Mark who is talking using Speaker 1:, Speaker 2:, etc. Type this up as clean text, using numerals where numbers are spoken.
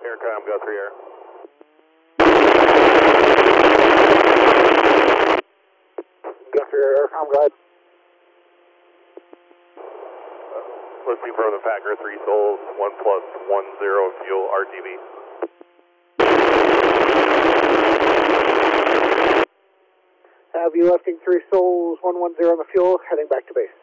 Speaker 1: Aircom, go 3 air.
Speaker 2: Go 3 air, Aircom, go ahead.
Speaker 1: Listening from the Packer, 3 souls, 1+10 fuel, RTB.
Speaker 2: Have you lifting 3 souls, 110 on the fuel, heading back to base.